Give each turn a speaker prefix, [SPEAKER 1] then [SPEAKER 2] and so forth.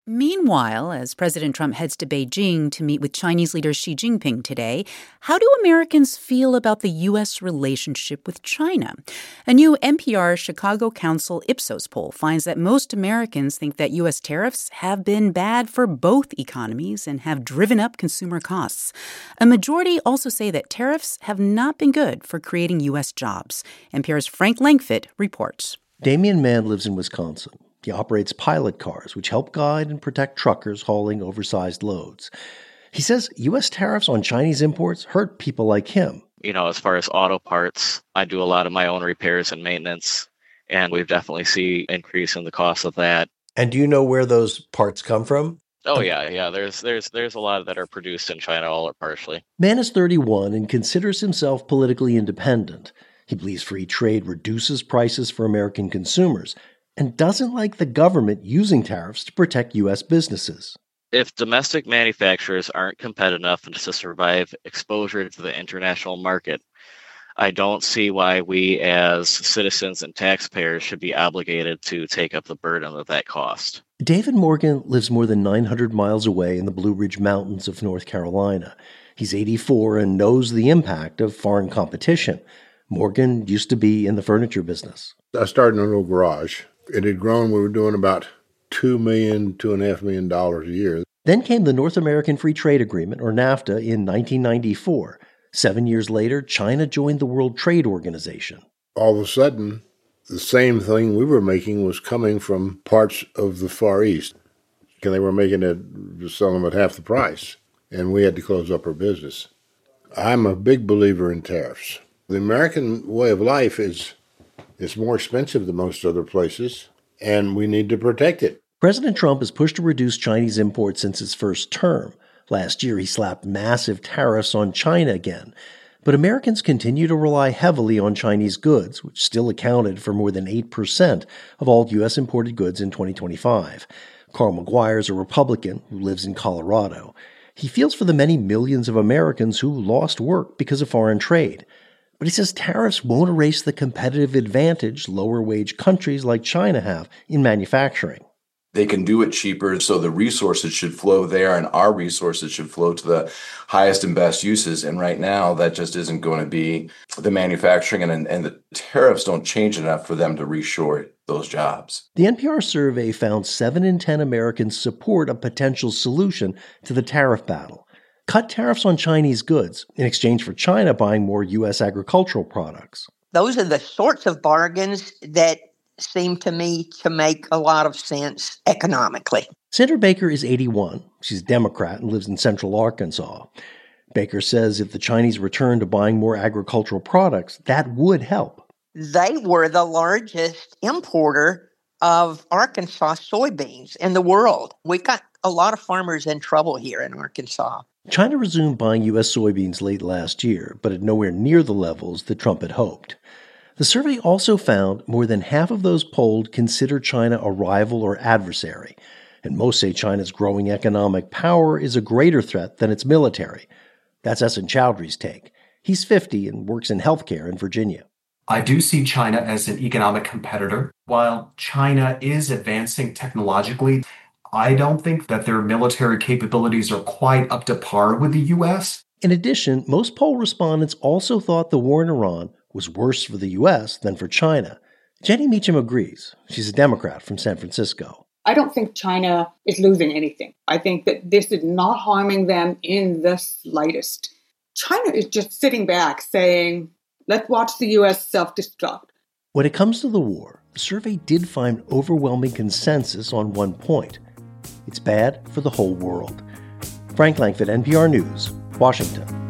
[SPEAKER 1] Meanwhile, as President Trump heads to Beijing to meet with Chinese leader Xi Jinping today, how do Americans feel about the U.S. relationship with China? A new NPR Chicago Council Ipsos poll finds that most Americans think that U.S. tariffs have been bad for both economies and have driven up consumer costs. A majority also say that tariffs have not been good for creating U.S. jobs. NPR's Frank Langfitt reports.
[SPEAKER 2] Damian Mann lives in Wisconsin. He operates pilot cars, which help guide and protect truckers hauling oversized loads. He says U.S. tariffs on Chinese imports hurt people like him.
[SPEAKER 3] As far as auto parts, I do a lot of my own repairs and maintenance, and we've definitely seen an increase in the cost of that.
[SPEAKER 2] And do you know where those parts come from?
[SPEAKER 3] Oh, yeah. There's a lot that are produced in China, all or partially.
[SPEAKER 2] Mann is 31 and considers himself politically independent. He believes free trade reduces prices for American consumers and doesn't like the government using tariffs to protect U.S. businesses.
[SPEAKER 3] If domestic manufacturers aren't competitive enough to survive exposure to the international market, I don't see why we as citizens and taxpayers should be obligated to take up the burden of that cost.
[SPEAKER 2] David Morgan lives more than 900 miles away in the Blue Ridge Mountains of North Carolina. He's 84 and knows the impact of foreign competition. Morgan used to be in the furniture business.
[SPEAKER 4] I started in a little garage. It had grown. We were doing about $2 million, $2.5 million a year.
[SPEAKER 2] Then came the North American Free Trade Agreement, or NAFTA, in 1994. 7 years later, China joined the World Trade Organization.
[SPEAKER 4] All of a sudden, the same thing we were making was coming from parts of the Far East. And they were making it, selling them at half the price. And we had to close up our business. I'm a big believer in tariffs. The American way of life is more expensive than most other places, and we need to protect it.
[SPEAKER 2] President Trump has pushed to reduce Chinese imports since his first term. Last year, he slapped massive tariffs on China again. But Americans continue to rely heavily on Chinese goods, which still accounted for more than 8% of all U.S. imported goods in 2025. Carl McGuire is a Republican who lives in Colorado. He feels for the many millions of Americans who lost work because of foreign trade. But he says tariffs won't erase the competitive advantage lower-wage countries like China have in manufacturing.
[SPEAKER 5] They can do it cheaper, so the resources should flow there, and our resources should flow to the highest and best uses. And right now, that just isn't going to be the manufacturing, and the tariffs don't change enough for them to reshore those jobs.
[SPEAKER 2] The NPR survey found 7 in 10 Americans support a potential solution to the tariff battle. Cut tariffs on Chinese goods in exchange for China buying more U.S. agricultural products.
[SPEAKER 6] Those are the sorts of bargains that seem to me to make a lot of sense economically.
[SPEAKER 2] Sandra Baker is 81. She's a Democrat and lives in central Arkansas. Baker says if the Chinese return to buying more agricultural products, that would help.
[SPEAKER 6] They were the largest importer of Arkansas soybeans in the world. We got a lot of farmers in trouble here in Arkansas.
[SPEAKER 2] China resumed buying U.S. soybeans late last year, but at nowhere near the levels that Trump had hoped. The survey also found more than half of those polled consider China a rival or adversary, and most say China's growing economic power is a greater threat than its military. That's Ehsan Chowdhury's take. He's 50 and works in healthcare in Virginia.
[SPEAKER 7] I do see China as an economic competitor. While China is advancing technologically, I don't think that their military capabilities are quite up to par with the U.S.
[SPEAKER 2] In addition, most poll respondents also thought the war in Iran was worse for the U.S. than for China. Jenny Meacham agrees. She's a Democrat from San Francisco.
[SPEAKER 8] I don't think China is losing anything. I think that this is not harming them in the slightest. China is just sitting back saying, let's watch the U.S. self-destruct.
[SPEAKER 2] When it comes to the war, the survey did find overwhelming consensus on one point. It's bad for the whole world. Frank Langfitt, NPR News, Washington.